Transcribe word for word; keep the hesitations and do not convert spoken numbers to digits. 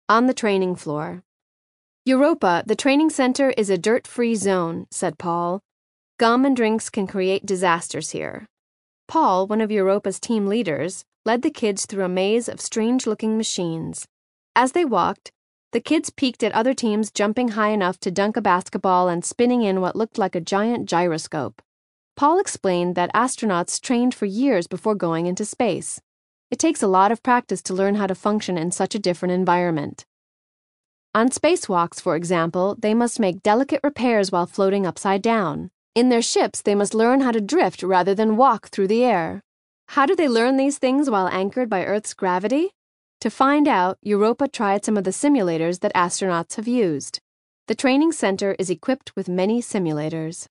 On the training floor. Europa, the training center is a dirt-free zone, said Paul. Gum and drinks can create disasters here. Paul, one of Europa's team leaders, led the kids through a maze of strange-looking machines. As they walked, the kids peeked at other teams jumping high enough to dunk a basketball and spinning in what looked like a giant gyroscope. Paul explained that astronauts trained for years before going into space. It takes a lot of practice to learn how to function in such a different environment. On spacewalks, for example, they must make delicate repairs while floating upside down. In their ships, they must learn how to drift rather than walk through the air. How do they learn these things while anchored by Earth's gravity? To find out, Europa tried some of the simulators that astronauts have used. The training center is equipped with many simulators.